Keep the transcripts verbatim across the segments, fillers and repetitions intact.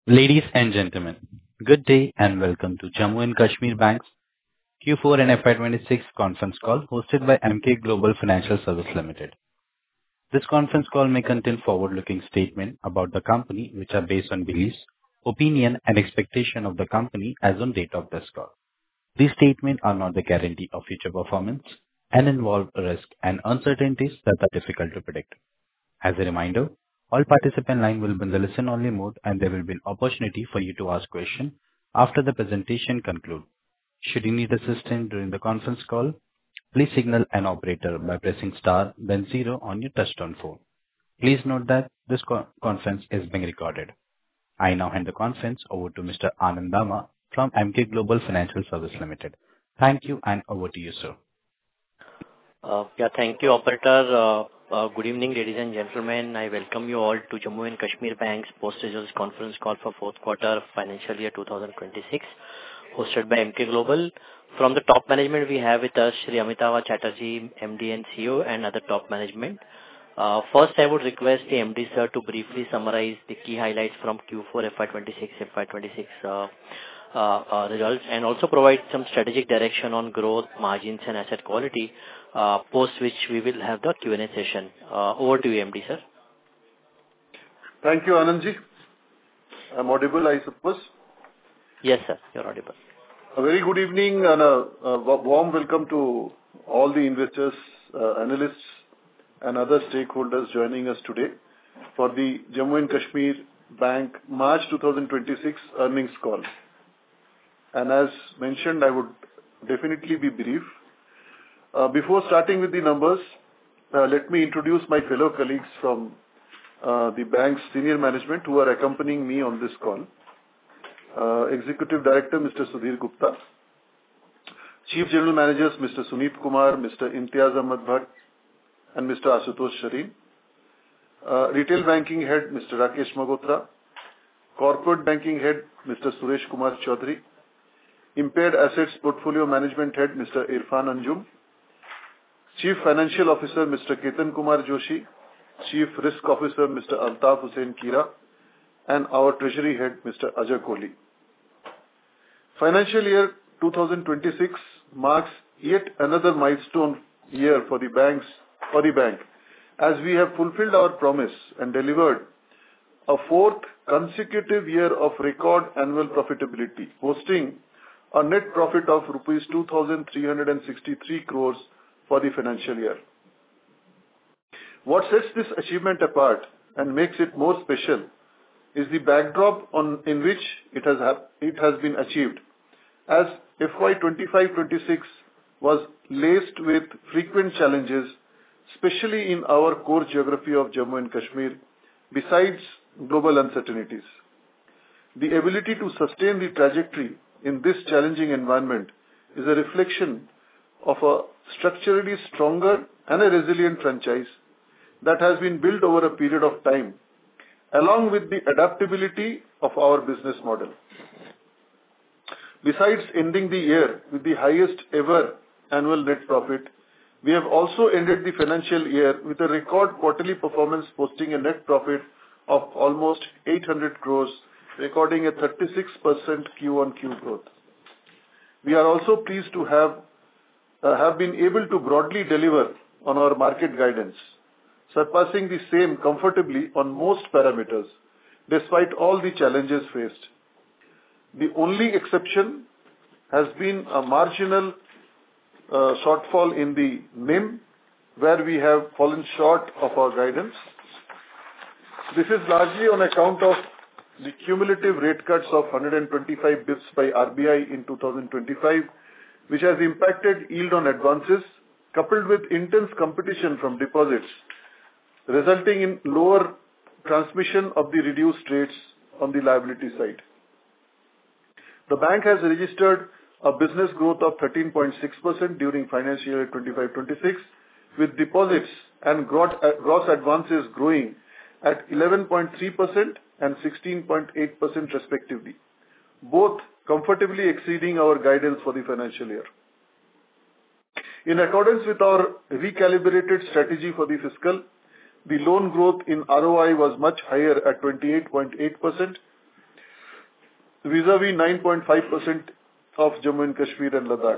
Ladies and gentlemen, good day and welcome to Jammu and Kashmir Bank's Q four and F Y twenty-six conference call hosted by Emkay Global Financial Services Limited. This conference call may contain forward-looking statements about the company which are based on beliefs, opinion, and expectation of the company as on date of this call. These statements are not the guarantee of future performance and involve risk and uncertainties that are difficult to predict. As a reminder, all participant line will be in the listen-only mode, and there will be an opportunity for you to ask questions after the presentation concludes. Should you need assistance during the conference call, please signal an operator by pressing star then zero on your touchtone phone. Please note that this co- conference is being recorded. I now hand the conference over to Mister Anand Dama from Emkay Global Financial Services Limited. Thank you, and over to you, sir. Uh, Yeah, thank you, operator. Uh, uh, Good evening, ladies and gentlemen. I welcome you all to Jammu and Kashmir Bank's post-results conference call for fourth quarter financial year two thousand twenty-six, hosted by Emkay Global. From the top management, we have with us Shri Amitava Chatterjee, M D and C E O, and other top management. Uh, First, I would request the M D, sir, to briefly summarize the key highlights from Q four F Y twenty-six, F Y twenty-six uh, uh, uh, results, and also provide some strategic direction on growth, margins, and asset quality, uh, post which we will have the Q and A session. Uh, Over to you, M D, sir. Thank you, Anandji. I'm audible, I suppose. Yes, sir, you're audible. A very good evening and a a wa- warm welcome to all the investors, uh, analysts, and other stakeholders joining us today for the Jammu and Kashmir Bank March twenty twenty-six earnings call. And As mentioned, I would definitely be brief. Uh, Before starting with the numbers, uh, let me introduce my fellow colleagues from uh, the bank's senior management who are accompanying me on this call. Uh, Executive Director, Mister Sudhir Gupta, Chief General Managers, Mister Suneet Kumar, Mister Imtiaz Ahmad Bhatt, and Mister Asutosh Shareen, uh, Retail Banking Head, Mister Rakesh Magotra, Corporate Banking Head, Mister Suresh Kumar Chaudhary, Impaired Assets Portfolio Management Head, Mister Irfan Anjum, Chief Financial Officer, Mister Ketan Kumar Joshi, Chief Risk Officer, Mister Altaf Hussain Kira, and our Treasury Head, Mister Ajay Kohli. Financial year twenty twenty-six marks yet another milestone year for the banks for the bank, as we have fulfilled our promise and delivered a fourth consecutive year of record annual profitability, posting a net profit of rupees two thousand three hundred sixty-three crores for the financial year. What sets this achievement apart and makes it more special is the backdrop on in which it has hap- it has been achieved, as F Y twenty-five twenty-six was laced with frequent challenges, especially in our core geography of Jammu and Kashmir, besides global uncertainties. The ability to sustain the trajectory in this challenging environment is a reflection of a structurally stronger and a resilient franchise that has been built over a period of time, along with the adaptability of our business model. Besides ending the year with the highest ever annual net profit, we have also ended the financial year with a record quarterly performance, posting a net profit of almost eight hundred crores, recording a thirty-six percent Q on Q growth. We are also pleased to have uh, have been able to broadly deliver on our market guidance, surpassing the same comfortably on most parameters, despite all the challenges faced. The only exception has been a marginal uh, shortfall in the N I M, where we have fallen short of our guidance. This is largely on account of the cumulative rate cuts of one hundred twenty-five bips by R B I in two thousand twenty-five, which has impacted yield on advances, coupled with intense competition from deposits, resulting in lower transmission of the reduced rates on the liability side. The bank has registered a business growth of thirteen point six percent during financial year twenty-five twenty-six, with deposits and gross gross advances growing at eleven point three percent and sixteen point eight percent respectively, both comfortably exceeding our guidance for the financial year. In accordance with our recalibrated strategy for the fiscal, the loan growth in R O I was much higher at twenty-eight point eight percent, vis-a-vis nine point five percent of Jammu and Kashmir and Ladakh.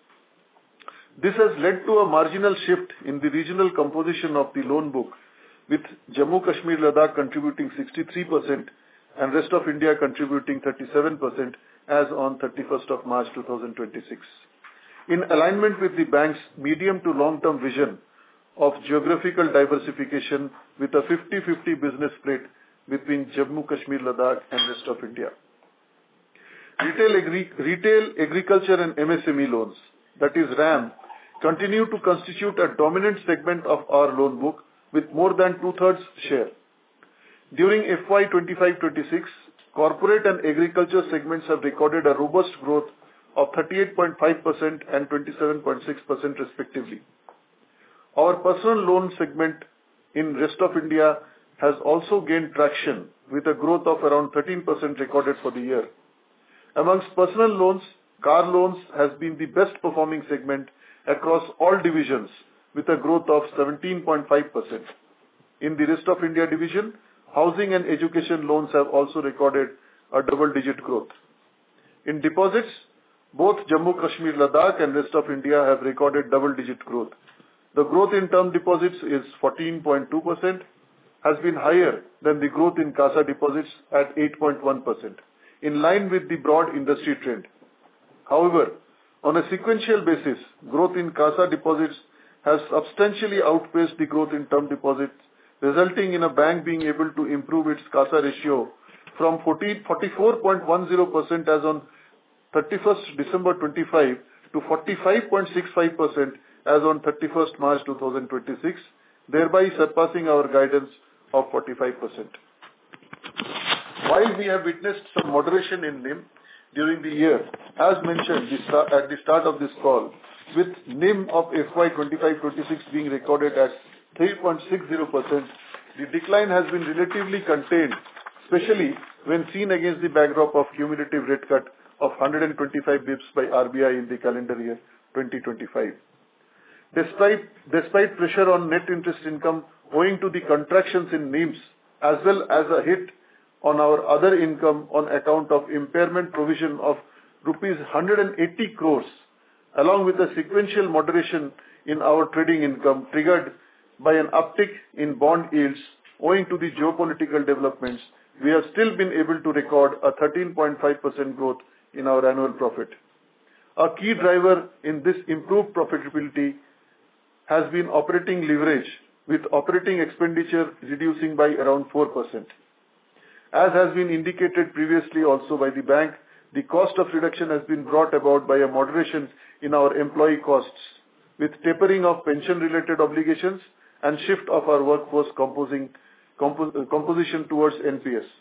This has led to a marginal shift in the regional composition of the loan book, with Jammu Kashmir Ladakh contributing sixty-three percent and rest of India contributing thirty-seven percent as on thirty-first of March two thousand twenty-six. In alignment with the bank's medium to long-term vision of geographical diversification with a fifty-fifty business split between Jammu Kashmir Ladakh and rest of India. Retail, agri- retail agriculture and M S M E loans, that is R A M, continue to constitute a dominant segment of our loan book with more than two-thirds share. During F Y twenty-five twenty-six, corporate and agriculture segments have recorded a robust growth of thirty-eight point five percent and twenty-seven point six percent respectively. Our personal loan segment in rest of India has also gained traction with a growth of around thirteen percent recorded for the year. Amongst personal loans, car loans has been the best performing segment across all divisions with a growth of seventeen point five percent. In the rest of India division, housing and education loans have also recorded a double-digit growth. In deposits, both Jammu Kashmir Ladakh and rest of India have recorded double-digit growth. The growth in term deposits is fourteen point two percent, has been higher than the growth in CASA deposits at eight point one percent, in line with the broad industry trend. However, on a sequential basis, growth in CASA deposits has substantially outpaced the growth in term deposits, resulting in a bank being able to improve its CASA ratio from forty-four point one zero percent as on thirty-first December twenty-five to forty-five point six five percent as on thirty-first March two thousand twenty-six, thereby surpassing our guidance of forty-five percent. While we have witnessed some moderation in N I M during the year, as mentioned at the start of this call, with N I M of F Y twenty-five twenty-six being recorded at three point six zero percent, the decline has been relatively contained, especially when seen against the backdrop of cumulative rate cut of one hundred twenty-five basis points by R B I in the calendar year twenty twenty-five. Despite, despite pressure on net interest income owing to the contractions in N I Ms, as well as a hit on our other income on account of impairment provision of rupees one hundred eighty crores, along with a sequential moderation in our trading income triggered by an uptick in bond yields owing to the geopolitical developments, we have still been able to record a thirteen point five percent growth in our annual profit. A key driver in this improved profitability has been operating leverage, with operating expenditure reducing by around four percent. As has been indicated previously also by the bank, the cost of reduction has been brought about by a moderation in our employee costs, with tapering of pension-related obligations and shift of our workforce composing, compos, composition towards N P S.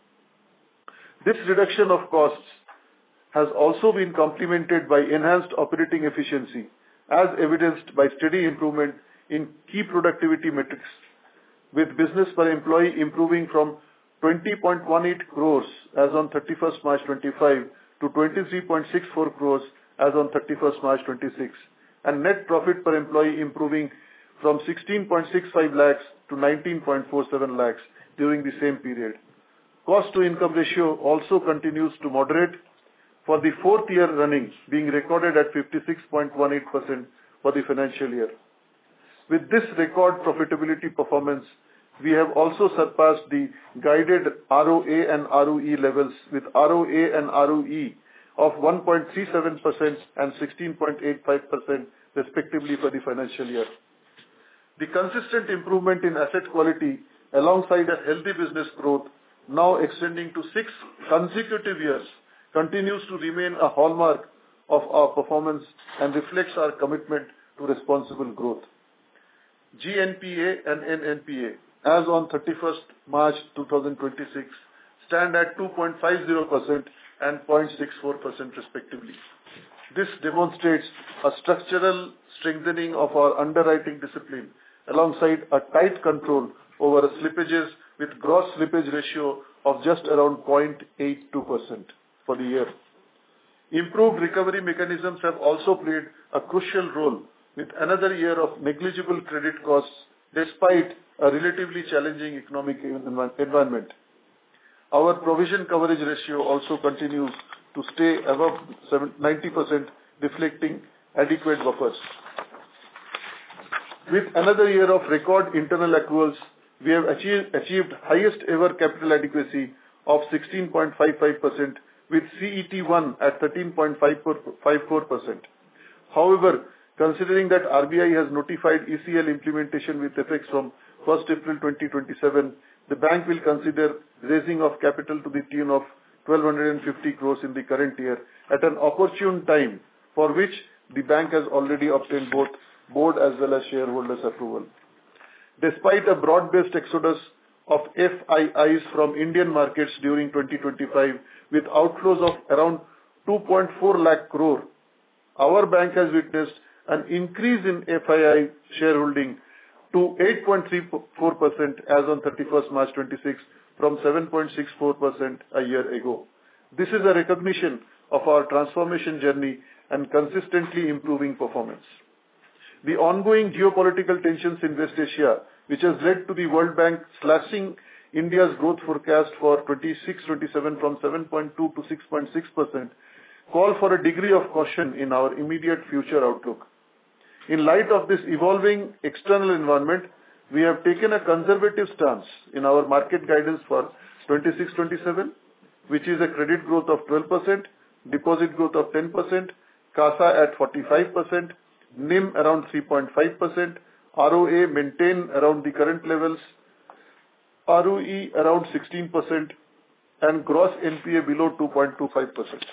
This reduction of costs has also been complemented by enhanced operating efficiency, as evidenced by steady improvement in key productivity metrics, with business per employee improving from twenty point one eight crores as on thirty-first March twenty-five to twenty-three point six four crores as on thirty-first March twenty-six, and net profit per employee improving from sixteen point six five lakhs to nineteen point four seven lakhs during the same period. Cost to income ratio also continues to moderate, for the fourth year running being recorded at fifty-six point one eight percent for the financial year. With this record profitability performance, we have also surpassed the guided R O A and R O E levels, with R O A and R O E of one point three seven percent and sixteen point eight five percent respectively for the financial year. The consistent improvement in asset quality alongside a healthy business growth, now extending to six consecutive years, continues to remain a hallmark of our performance and reflects our commitment to responsible growth. G N P A and N N P A, as on thirty-first March two thousand twenty-six, stand at two point five zero percent and zero point six four percent respectively. This demonstrates a structural strengthening of our underwriting discipline alongside a tight control over slippages, with gross slippage ratio of just around zero point eight two percent for the year. Improved recovery mechanisms have also played a crucial role, with another year of negligible credit costs despite a relatively challenging economic environment. Our provision coverage ratio also continues to stay above ninety percent, reflecting adequate buffers. With another year of record internal accruals, we have achieved, achieved highest ever capital adequacy of sixteen point five five percent with C E T one at thirteen point five four percent. However, considering that R B I has notified E C L implementation with effects from first April twenty twenty-seven, the bank will consider raising of capital to the tune of one thousand two hundred fifty crores in the current year at an opportune time, for which the bank has already obtained both board as well as shareholders' approval. Despite a broad-based exodus of F I Is from Indian markets during twenty twenty-five, with outflows of around two point four lakh crore, our bank has witnessed an increase in F I I shareholding to eight point three four percent as on thirty-first March twenty-six from seven point six four percent a year ago. This is a recognition of our transformation journey and consistently improving performance. The ongoing geopolitical tensions in West Asia, which has led to the World Bank slashing India's growth forecast for twenty-six twenty-seven from seven point two to six point six percent, call for a degree of caution in our immediate future outlook. In light of this evolving external environment, we have taken a conservative stance in our market guidance for twenty-six twenty-seven, which is a credit growth of twelve percent, deposit growth of ten percent, CASA at forty-five percent, N I M around three point five percent, R O A maintain around the current levels, R O E around sixteen percent, and gross N P A below two point two five percent.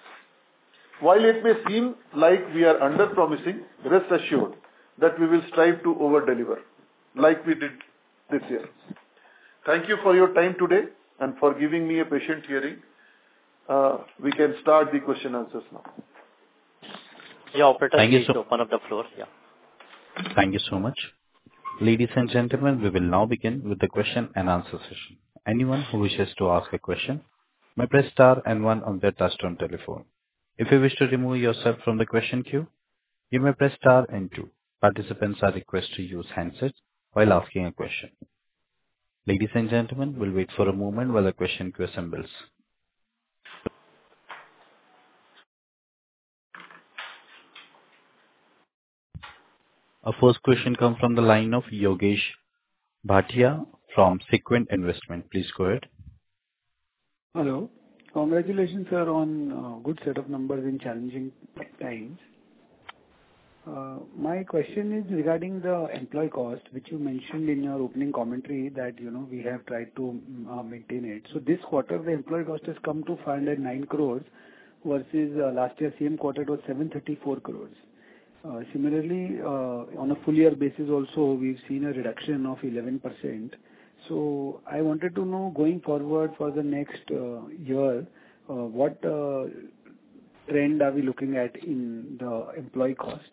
While it may seem like we are under-promising, rest assured that we will strive to over-deliver, like we did this year. Thank you for your time today and for giving me a patient hearing. Uh, we can start the question answers now. Yeah, operator, Thank you please so open up the floor. Yeah. Thank you so much. Ladies and gentlemen, we will now begin with the question and answer session. Anyone who wishes to ask a question may press star and one on their touchtone telephone. If you wish to remove yourself from the question queue, you may press star and two. Participants are requested to use handsets while asking a question. Ladies and gentlemen, we'll wait for a moment while the question queue assembles. Our first question comes from the line of Yogesh Bhatia from Sequent Investment. Please go ahead. Hello. Congratulations, sir, on uh, good set of numbers in challenging times. Uh, my question is regarding the employee cost, which you mentioned in your opening commentary that, you know, we have tried to uh, maintain it. So this quarter, the employee cost has come to five hundred nine crores versus uh, last year, same quarter, it was seven hundred thirty-four crores. Uh, similarly, uh, on a full year basis also, we've seen a reduction of eleven percent. So I wanted to know, going forward for the next uh, year, uh, what uh, trend are we looking at in the employee cost?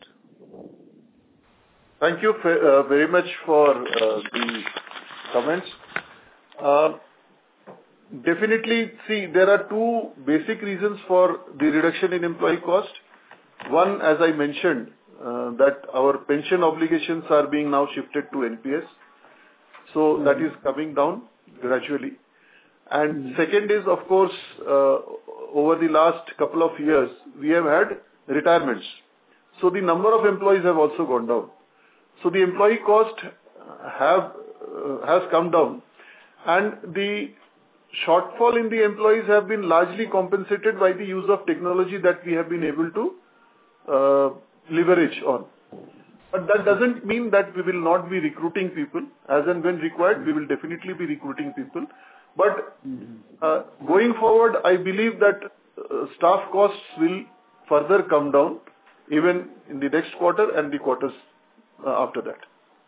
Thank you uh, very much for uh, the comments. Uh, definitely, see, there are two basic reasons for the reduction in employee cost. One, as I mentioned, uh, that our pension obligations are being now shifted to N P S. So that is coming down gradually. And second is, of course, uh, over the last couple of years, we have had retirements. So the number of employees have also gone down. So the employee cost have uh, has come down, and the shortfall in the employees have been largely compensated by the use of technology that we have been able to uh, leverage on. But that doesn't mean that we will not be recruiting people. As and when required, we will definitely be recruiting people. But uh, going forward, I believe that uh, staff costs will further come down even in the next quarter and the quarters uh, after that.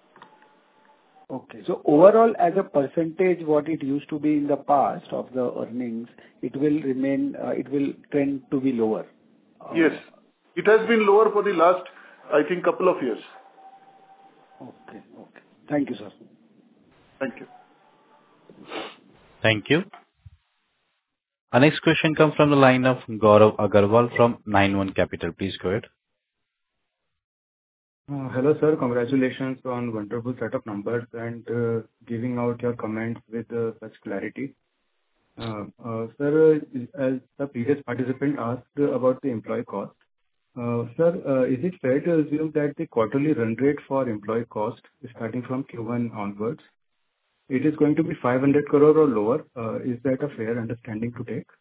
Okay. So overall, as a percentage, what it used to be in the past of the earnings, it will remain, uh, it will tend to be lower. Uh, Yes. It has been lower for the last, I think, couple of years. Okay. Okay. Thank you, sir. Thank you. Thank you. Our next question comes from the line of Gaurav Agarwal from nine one Capital. Please go ahead. Uh, hello, sir. Congratulations on wonderful set of numbers and uh, giving out your comments with uh, such clarity. Uh, uh, Sir, uh, as the previous participant asked about the employee cost, uh, sir, uh, is it fair to assume that the quarterly run rate for employee cost, starting from Q one onwards, it is going to be five hundred crore or lower? Uh, Is that a fair understanding to take?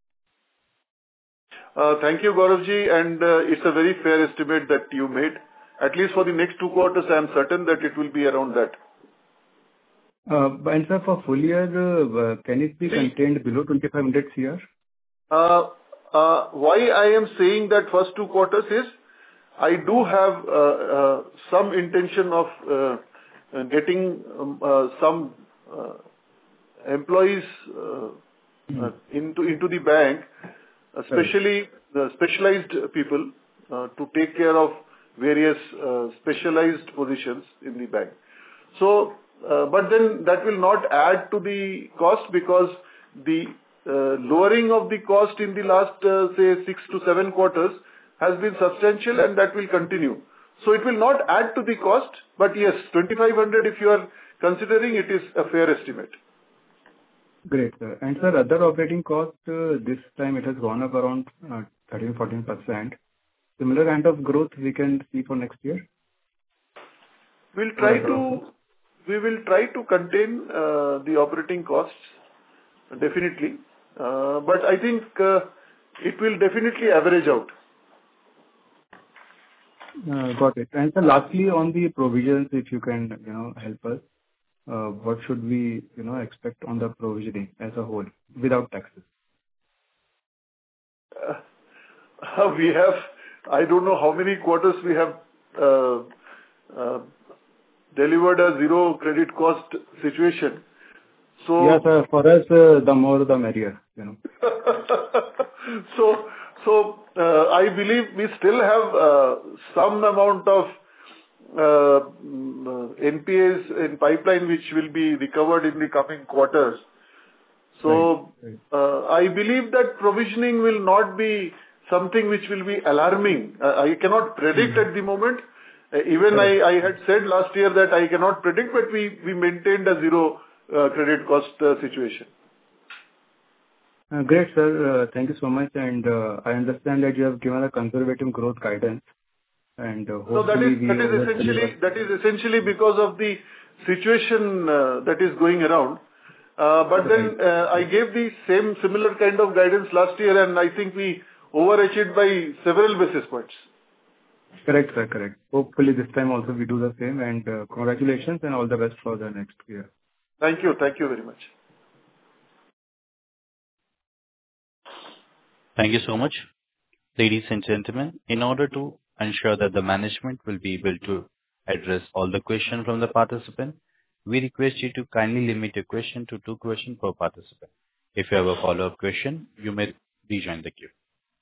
Uh, Thank you, Gauravji, and uh, it's a very fair estimate that you made. At least for the next two quarters, I am certain that it will be around that. Uh, but and Sir, for full year, uh, can it be See, contained below twenty-five hundred crore? uh, uh, why I am saying that first two quarters is, I do have uh, uh, some intention of uh, uh, getting um, uh, some uh, employees uh, uh, into into the bank, Right. especially the specialized people, uh, to take care of various uh, specialized positions in the bank. So, uh, but then that will not add to the cost, because the uh, lowering of the cost in the last, uh, say, six to seven quarters has been substantial, and that will continue. So it will not add to the cost, but yes, twenty-five hundred, if you are considering, it is a fair estimate. Great, sir. And sir, other operating cost, uh, this time it has gone up around uh, thirteen to fourteen percent. Similar kind of growth we can see for next year We'll for try other to operations? we will try to contain uh, the operating costs, definitely. Uh, But I think uh, it will definitely average out. Uh, Got it. And sir, lastly, on the provisions, if you can, you know, help us, uh, what should we, you know, expect on the provisioning as a whole without taxes? Uh, We have, I don't know how many quarters we have uh, uh, delivered a zero credit cost situation. So Yes, sir. For us, uh, the more the merrier, you know. So, so uh, I believe we still have uh, some amount of uh, mm, N P As in pipeline, which will be recovered in the coming quarters. Right. So, Right. uh, I believe that provisioning will not be something which will be alarming. Uh, I cannot predict Mhm. at the moment. Uh, Even I Right. I had said last year that I cannot predict, but we we maintained a zero uh, credit cost uh, situation. Uh, Great, sir. Uh, Thank you so much. And uh, I understand that you have given a conservative growth guidance, and uh, No, that is hopefully we that is essentially over-deliver. that is essentially because of the situation uh, that is going around. Uh, But then, Right. uh, I gave the same similar kind of guidance last year, and I think we overachieved by several basis points. Correct, sir. Correct. Hopefully this time also we do the same, and uh, congratulations and all the best for the next year. Thank you. Thank you very much. Thank you so much. Ladies and gentlemen, in order to ensure that the management will be able to address all the questions from the participant, we request you to kindly limit your question to two questions per participant. If you have a follow-up question, you may rejoin the queue.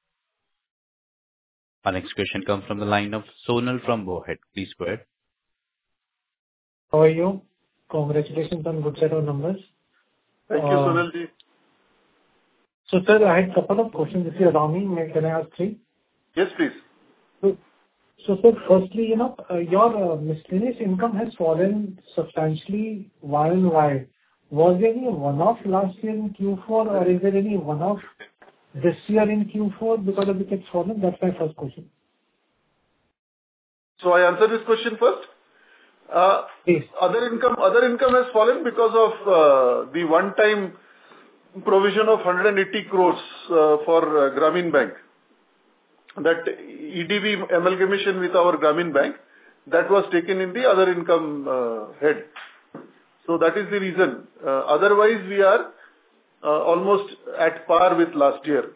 Our next question comes from the line of Sonal from Bowhead. Please go ahead. How are you? Congratulations on good set of numbers. Thank you, Uh, Sonal ji. So, sir, I had a couple of questions, if you allow me. May- Can I ask three? Yes, please. So, so sir, firstly, you know, uh, your uh, miscellaneous income has fallen substantially Y on Y. Was there any one-off last year in Q four, or is there any one-off this year in Q four because of which it's fallen? That's my first question. So I answer this question first. Uh, Please. Other income, other income has fallen because of uh, the one-time provision of one hundred eighty crores uh, for uh, Grameen Bank. That E D B amalgamation with our Grameen Bank, that was taken in the other income uh, head. So that is the reason. Uh, Otherwise, we are uh, almost at par with last year.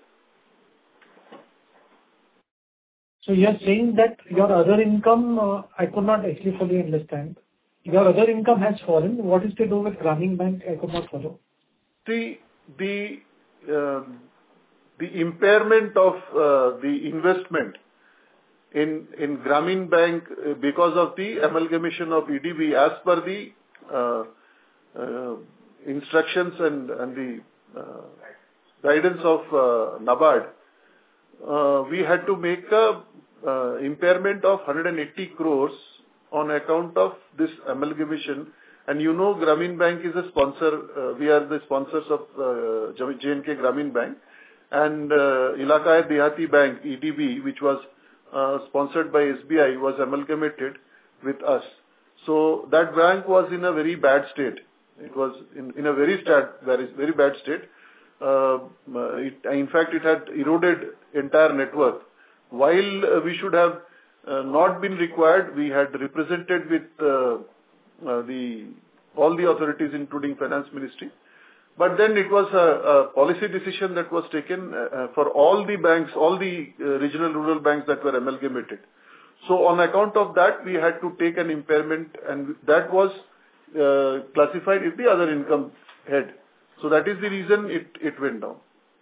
So you're saying that your other income, uh, I could not actually fully understand. Your other income has fallen. What is to do with Grameen Bank? I could not follow. The the um, the impairment of uh, the investment in in Grameen Bank uh, because of the amalgamation of E D B, as per the uh, uh, instructions and and the uh, guidance of uh, NABARD, uh, we had to make a uh, impairment of one hundred eighty crores on account of this amalgamation And you know, Grameen Bank is a sponsor. Uh, we are the sponsors of uh, J and K Grameen Bank. And uh, Ilaqai Dehati Bank, E D B, which was uh, sponsored by S B I, was amalgamated with us. So that bank was in a very bad state. It was in, in a very, stat, very, very bad state. Uh, it, in fact, it had eroded entire net worth. While uh, we should have uh, not been required, we had represented with uh, uh, the all the authorities, including Finance Ministry. But then it was a, a policy decision that was taken uh, for all the banks, all the uh, regional rural banks that were amalgamated. So on account of that, we had to take an impairment, and that was uh, classified as the other income head. So that is the reason it, it went down.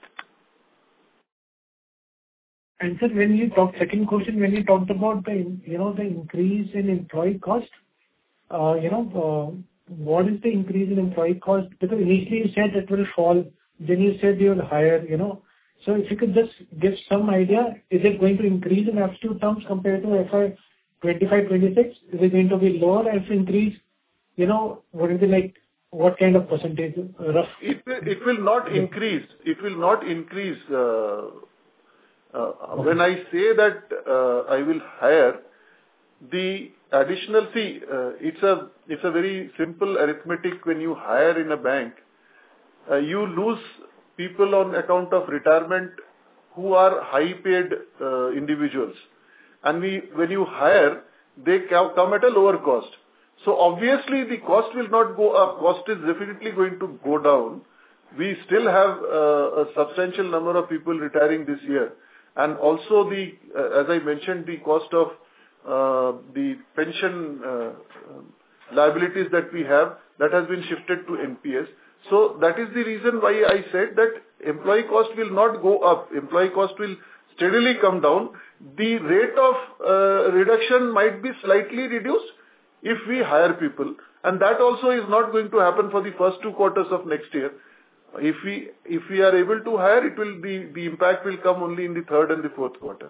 And sir, when you talk, second question, when you talked about the, you know, the increase in employee cost, uh, you know, uh, what is the increase in employee cost? Because initially you said it will fall, then you said you will hire, you know. So if you could just give some idea, is it going to increase in absolute terms compared to F Y twenty-five twenty-six? Is it going to be lower as increase? You know, what is it like, what kind of percentage, uh, rough? It will, it will not increase. It will not increase. Uh, uh, okay. When I say that uh, I will hire, the additional, see, uh, it's a it's a very simple arithmetic. When you hire in a bank, uh, you lose people on account of retirement who are high-paid uh, individuals, and we when you hire, they come at a lower cost. So obviously the cost will not go up. Cost is definitely going to go down. We still have uh, a substantial number of people retiring this year, and also the uh, as I mentioned, the cost of Uh, the pension uh, liabilities that we have, that has been shifted to N P S. So that is the reason why I said that employee cost will not go up. Employee cost will steadily come down. The rate of uh, reduction might be slightly reduced if we hire people. And that also is not going to happen for the first two quarters of next year. If we, if we are able to hire, it will be, the impact will come only in the third and the fourth quarter.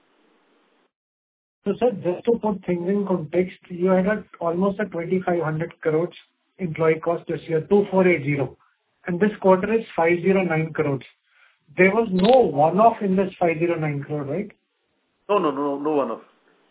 So, sir, just to put things in context, you had a, almost a twenty-five hundred crores employee cost this year, two thousand four hundred eighty, and this quarter is five hundred nine crores. There was no one-off in this five hundred nine crore, right? No, no, no, no one-off.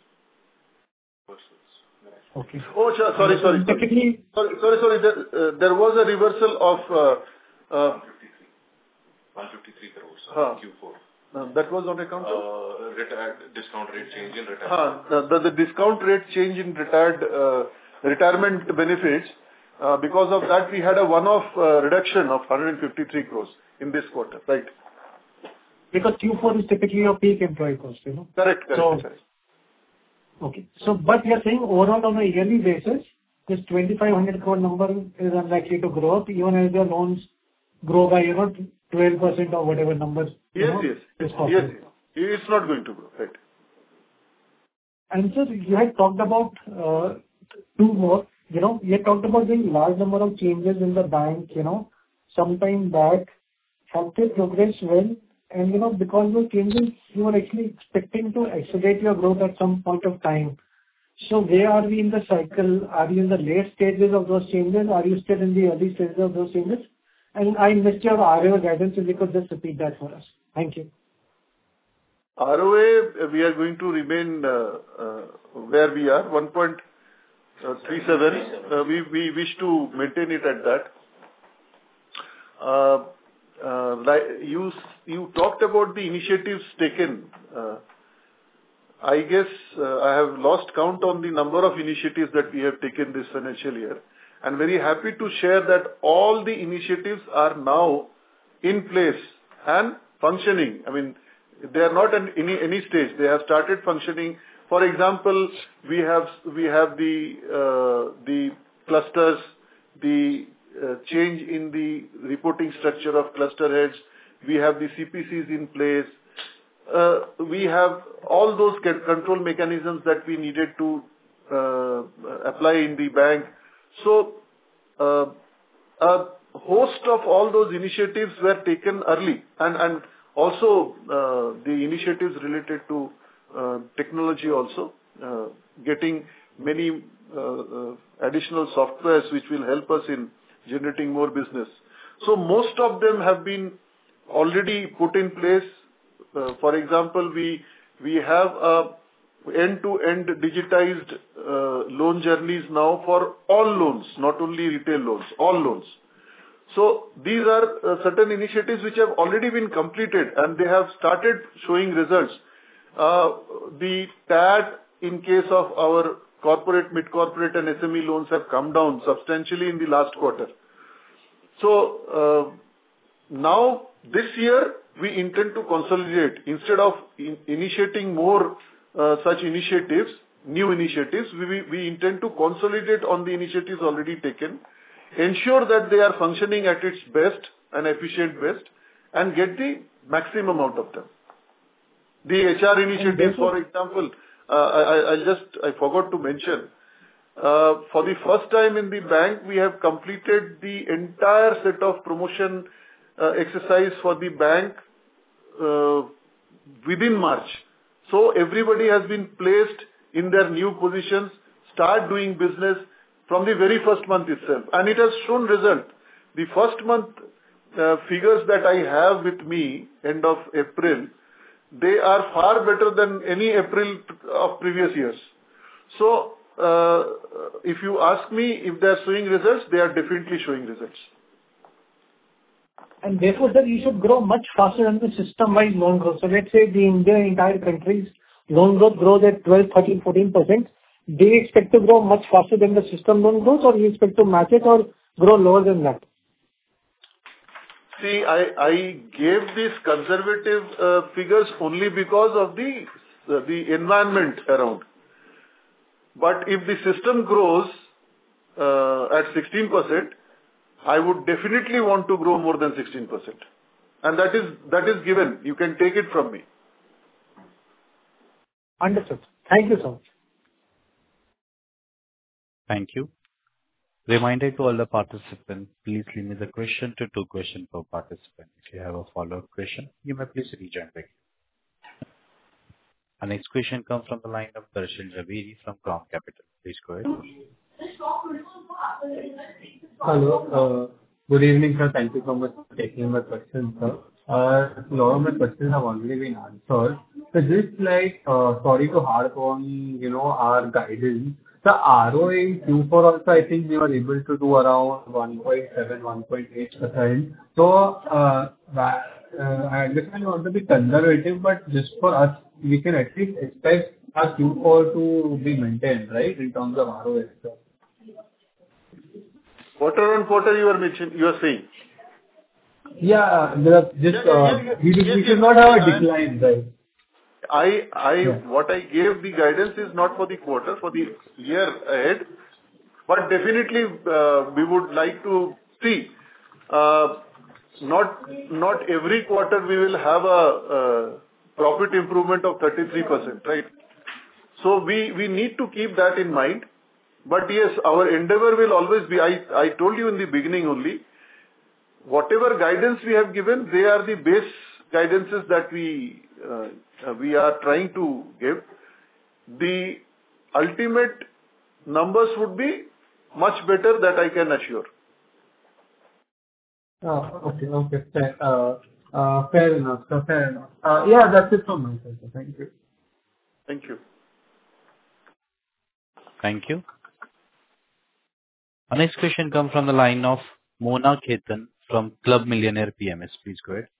Okay. Oh, sorry, sorry, sorry. Typically, sorry, sorry, sorry. There, uh, there was a reversal of uh, uh, one hundred fifty-three crores huh. in Q four. Uh, that was on account of? Uh, retired, discount rate change in retirement. Uh, the, the discount rate change in retired uh, retirement benefits, uh, because of that we had a one-off uh, reduction of one hundred fifty-three crores in this quarter, right? Because Q four is typically your peak employee cost, you know? Correct, correct. So, correct. Okay. So, but you're saying overall on a yearly basis, this twenty-five hundred crore number is unlikely to grow up even as your loans grow by, you know, twelve percent or whatever numbers. Yes, you know, yes. is Yes, it's not going to grow, right? And sir, you had talked about uh, two more, you know, you had talked about the large number of changes in the bank, you know, sometime back. Have they progressed well? And, you know, because of changes, you were actually expecting to accelerate your growth at some point of time. So where are we in the cycle? Are you in the late stages of those changes? Are you still in the early stages of those changes? And I missed your R O A guidance, if you could just repeat that for us. Thank you. R O A, we are going to remain uh, uh, where we are, one point three seven. Uh, we, we wish to maintain it at that. Uh, uh, like you, you talked about the initiatives taken. Uh, I guess uh, I have lost count on the number of initiatives that we have taken this financial year. I'm very happy to share that all the initiatives are now in place and functioning. I mean, they are not at any any stage. They have started functioning. For example, we have we have the uh, the clusters, the uh, change in the reporting structure of cluster heads. We have the C P Cs in place. Uh, we have all those control mechanisms that we needed to uh, apply in the bank. So, uh, a host of all those initiatives were taken early, and and also uh, the initiatives related to uh, technology also, uh, getting many uh, uh, additional softwares which will help us in generating more business. So most of them have been already put in place. Uh, for example, we we have a end-to-end digitized uh, loan journeys now for all loans, not only retail loans, all loans. So these are uh, certain initiatives which have already been completed and they have started showing results. Uh, the T A D in case of our corporate, mid-corporate and S M E loans have come down substantially in the last quarter. So uh, now this year we intend to consolidate instead of in initiating more uh, such initiatives, new initiatives. We, we, we intend to consolidate on the initiatives already taken, ensure that they are functioning at its best and efficient best, and get the maximum out of them. The H R initiative, for example, uh, I, I'll just, I forgot to mention, uh, for the first time in the bank, we have completed the entire set of promotion uh, exercise for the bank uh, within March. So everybody has been placed in their new positions, start doing business from the very first month itself. And it has shown result. The first month uh, figures that I have with me, end of April, they are far better than any April of previous years. So, uh, if you ask me if they are showing results, they are definitely showing results. And therefore, sir, you should grow much faster than the system-wide loan growth. So let's say the India entire country's loan growth grows at twelve, thirteen, fourteen percent. Do you expect to grow much faster than the system loan growth, or do you expect to match it or grow lower than that? See, I, I gave these conservative uh, figures only because of the, uh, the environment around. But if the system grows uh, at sixteen percent, I would definitely want to grow more than sixteen percent. And that is, that is given. You can take it from me. Understood. Thank you so much. Thank you. Reminder to all the participants, please limit the question to two questions per participant. If you have a follow-up question, you may please rejoin back. Our next question comes from the line of Darshil Javeri from Crown Capital. Please go ahead. Hello. Uh, good evening, sir. Thank you so much for taking my question, sir. Uh, a lot of my questions have already been answered. So just like, uh, sorry to harp on, you know, our guidance. The R O A in Q four also, I think we were able to do around one point seven, one point eight percent. So, uh, that, uh, I understand you want to be conservative, but just for us, we can at least expect our Q four to be maintained, right, in terms of R O A. So. Quarter on quarter, you are mentioning, you are saying? Yeah, there are just, Yeah, yeah, uh, yeah, yeah. we, Yes, we yes, should not yes, have a I- decline, right? I, I, Yeah. what I gave the guidance is not for the quarter, for the year ahead, but definitely uh, we would like to see. Uh, not, not every quarter we will have a, uh profit improvement of thirty-three percent, right? So we, we need to keep that in mind. But yes, our endeavor will always be, I, I told you in the beginning only, whatever guidance we have given, they are the base guidances that we uh, uh, we are trying to give. The ultimate numbers would be much better, that I can assure. Oh, okay, okay, fair, uh, uh, fair enough, sir, fair enough. Uh, yeah, that's it from my side, sir. Thank you. Thank you. Thank you. Our next question comes from the line of Mona Khetan from Club Millionaire P M S. Please go ahead.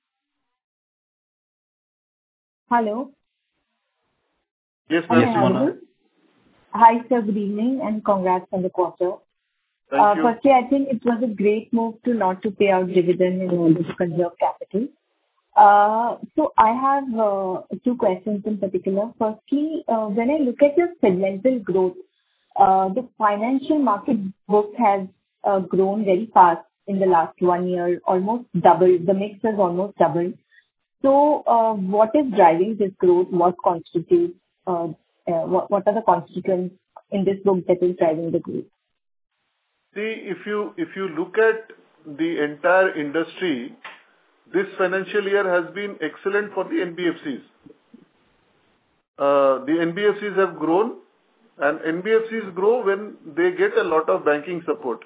Hello. Yes, Am I yes, Mona. audible? Hi, sir. Good evening, and congrats on the quarter. Thank Uh, you. Firstly, I think it was a great move to not to pay out dividend in order to conserve capital. Uh, So I have uh, two questions in particular. Firstly, uh, when I look at your segmental growth, uh, the financial market book has uh, grown very fast in the last one year, almost doubled. The mix has almost doubled. So, uh, what is driving this growth? What constitutes, uh, uh, what what are the constituents in this book that is driving the growth? See, if you, if you look at the entire industry, this financial year has been excellent for the N B F Cs. Uh, the N B F Cs have grown and N B F Cs grow when they get a lot of banking support.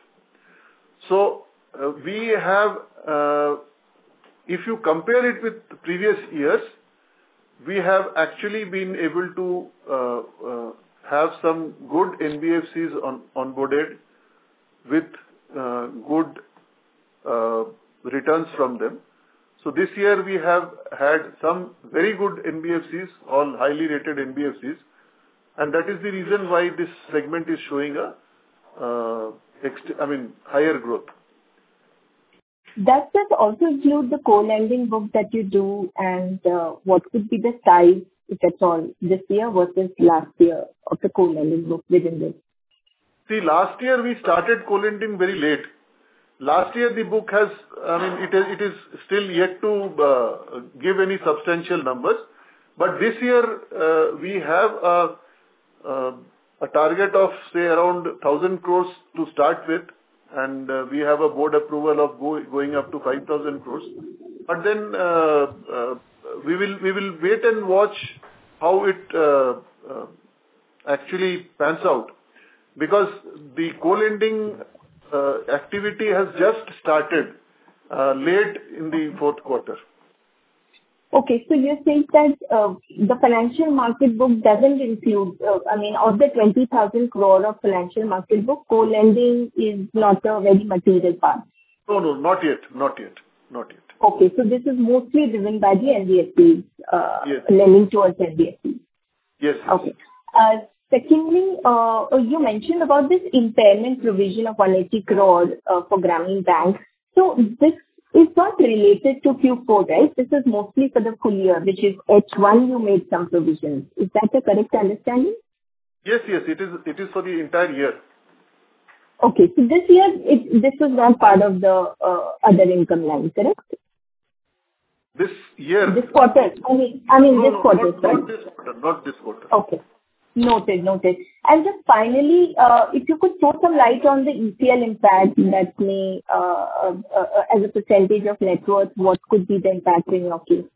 So uh, we have, uh, if you compare it with previous years, we have actually been able to uh, uh, have some good N B F Cs on onboarded with uh, good uh, returns from them. So this year we have had some very good N B F Cs, all highly rated N B F Cs, and that is the reason why this segment is showing a, uh, ext- I mean, higher growth. Does that also include the co-lending book that you do, and uh, what could be the size, if at all, this year versus last year of the co-lending book within this? See, last year we started co-lending very late. Last year the book has, I mean, it is, it is still yet to uh, give any substantial numbers. But this year uh, we have a, uh, a target of say around one thousand crores to start with, and uh, we have a board approval of go, going up to five thousand crores. But then uh, uh, we will we will wait and watch how it uh, uh, actually pans out, because the co-lending uh, activity has just started uh, late in the fourth quarter. Okay, so you're saying that uh, the financial market book doesn't include, uh, I mean, of the twenty thousand crore of financial market book, co-lending is not a very material part. No, no, not yet, not yet, not yet. Okay, so this is mostly driven by the N B F Cs, uh, Yes. lending towards N B F Cs. Yes. Okay. Uh, Secondly, uh, you mentioned about this impairment provision of one hundred eighty crore uh, for Grameen Bank. So this is not related to Q four, right? This is mostly for the full year, which is H one you made some provisions. Is that a correct understanding? Yes, yes, it is, it is for the entire year. Okay, so this year, it, this was not part of the uh, other income line, correct? This year? This quarter. I mean, I mean no, this no, quarter, not, right? not this quarter, not this quarter. Okay. Noted, noted. And just finally, uh, if you could throw some light on the E C L impact that may, uh, uh, uh, as a percentage of net worth, what could be the impact in your case?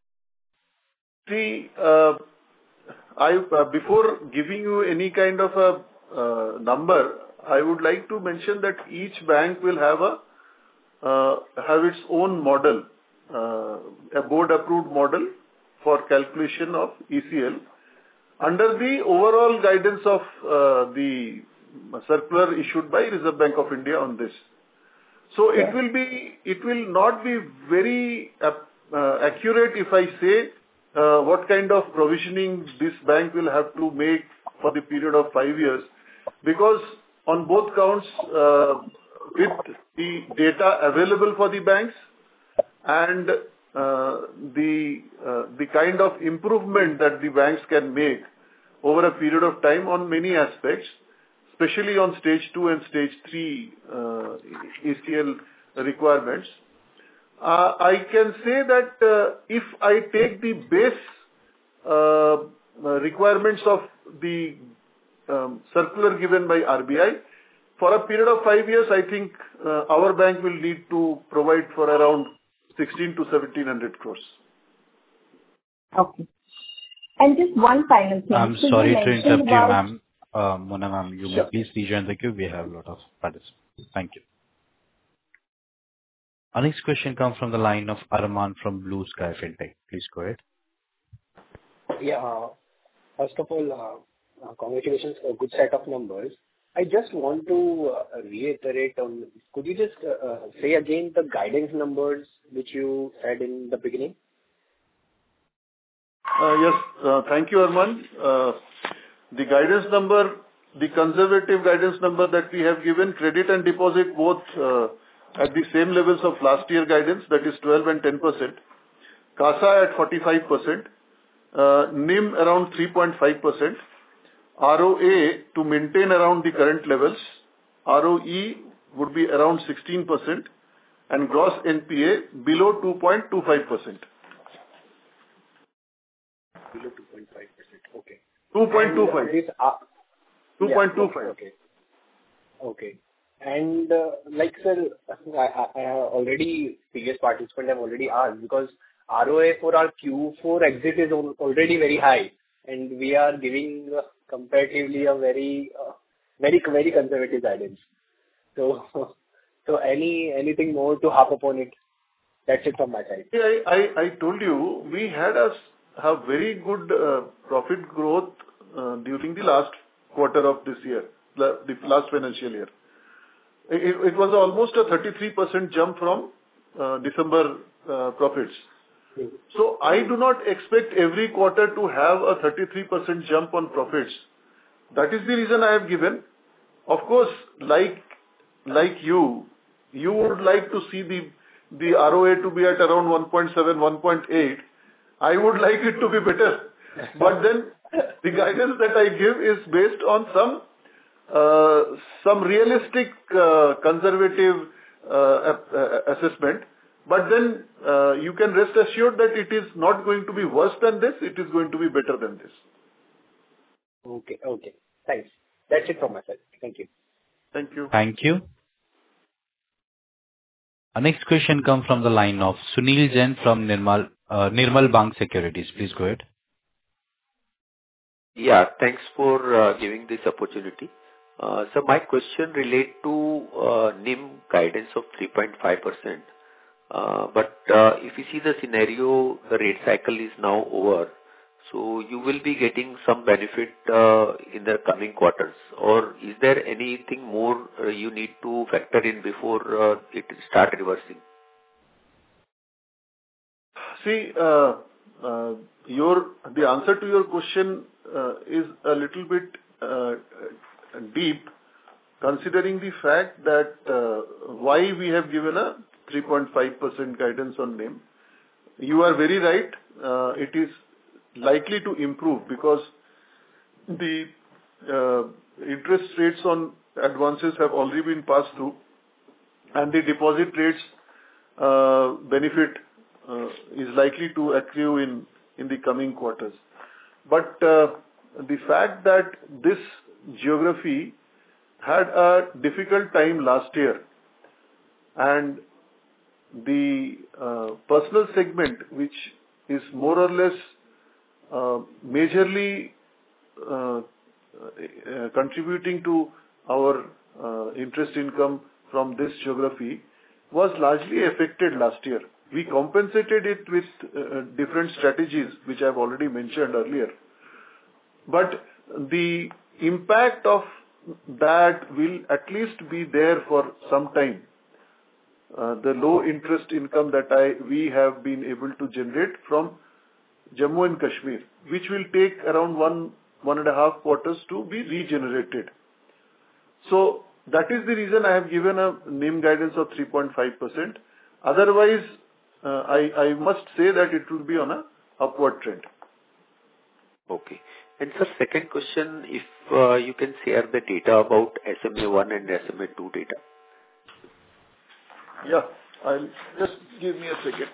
See, uh, I uh, before giving you any kind of a uh, number, I would like to mention that each bank will have a uh, have its own model, uh, a board-approved model for calculation of E C L, under the overall guidance of uh, the circular issued by Reserve Bank of India on this. So Yeah. it will be, it will not be very uh, uh, accurate if I say uh, what kind of provisioning this bank will have to make for the period of five years, because on both counts, uh, with the data available for the banks and uh, the uh, the kind of improvement that the banks can make over a period of time on many aspects, especially on stage two and stage three uh, E C L requirements. Uh, I can say that uh, if I take the base uh, requirements of the um, circular given by R B I, for a period of five years, I think uh, our bank will need to provide for around sixteen to seventeen hundred crores. Okay. And just one final thing. I'm So you sorry to mentioned interrupt you, about- ma'am. Uh, Mona ma'am, you Sure. may please rejoin the queue. We have a lot of participants. Thank you. Our next question comes from the line of Arman from Blue Sky Fintech. Please go ahead. Yeah. uh, First of all, uh, uh, congratulations for a good set of numbers. I just want to uh, reiterate on, could you just uh, uh, say again the guidance numbers which you said in the beginning? Uh, Yes. uh, Thank you, Arman. Uh, The guidance number, the conservative guidance number that we have given, credit and deposit both uh, at the same levels of last year guidance, that is twelve and ten percent. CASA at forty-five percent. Uh, NIM around three point five percent. R O A to maintain around the current levels. R O E would be around sixteen percent. And gross N P A below two point two five percent. Below two point five percent. Okay. two point two And, uh, five. this, uh, two point two yeah, five. Okay. Okay. And uh, like, sir, I, I, I have already, previous participant have already asked, because R O A for our Q four exit is al- already very high, and we are giving comparatively a very, uh, very, very conservative guidance. So, so any anything more to harp upon it? That's it from my side. I, I, I told you, we had a have very good uh, profit growth uh, during the last quarter of this year, the, the last financial year. It, it was almost a thirty-three percent jump from uh, December uh, profits. Mm. So I do not expect every quarter to have a thirty-three percent jump on profits. That is the reason I have given. Of course, like like you, you would like to see the the R O A to be at around one point seven, one point eight. I would like it to be better. But then the guidance that I give is based on some uh, some realistic uh, conservative uh, assessment. But then uh, you can rest assured that it is not going to be worse than this. It is going to be better than this. Okay. Okay. Thanks. That's it from my side. Thank you. Thank you. Thank you. Our next question comes from the line of Sunil Jain from Nirmal uh, Nirmal Bang Securities. Please go ahead. Yeah, thanks for uh, giving this opportunity. Uh, so my question relate to uh, N I M guidance of three point five percent. Uh, but uh, if you see the scenario, the rate cycle is now over. So you will be getting some benefit uh, in the coming quarters, or is there anything more uh, you need to factor in before uh, it start reversing? See, uh, uh, your the answer to your question uh, is a little bit uh, deep, considering the fact that uh, why we have given a three point five percent guidance on N I M. You are very right. Uh, it is likely to improve because the uh, interest rates on advances have already been passed through, and the deposit rates uh, benefit uh, is likely to accrue in, in the coming quarters. But uh, the fact that this geography had a difficult time last year, and the uh, personal segment, which is more or less uh, majorly uh, uh, contributing to our uh, interest income from this geography, was largely affected last year. We compensated it with uh, different strategies, which I have already mentioned earlier. But the impact of that will at least be there for some time. Uh, the low interest income that I we have been able to generate from Jammu and Kashmir, which will take around one one and a half quarters to be regenerated. So that is the reason I have given a N I M guidance of three point five percent. Otherwise, uh, I I must say that it will be on a upward trend. Okay. And sir, second question, if uh, you can share the data about S M A one and S M A two data. Yeah, I'll just give me a second.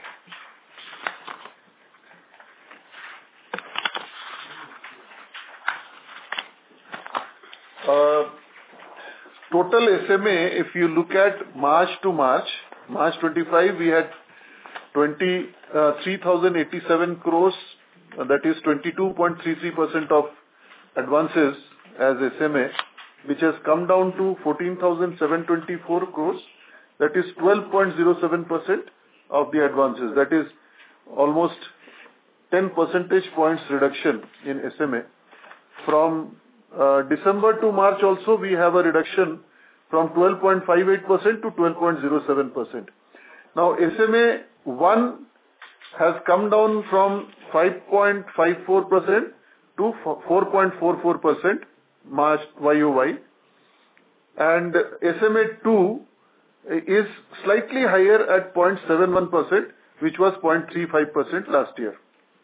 Uh, total S M A, if you look at March to March, March twenty-five, we had twenty-three thousand eighty-seven crores, uh, that is twenty-two point three three percent of advances as S M A, which has come down to fourteen thousand seven hundred twenty-four crores. That is twelve point zero seven percent of the advances. That is almost ten percentage points reduction in S M A. From uh, December to March also, we have a reduction from twelve point five eight percent to twelve point zero seven percent. Now, S M A one has come down from five point five four percent to four point four four percent March Y O Y. And S M A two is slightly higher at zero point seven one percent, which was zero point three five percent last year.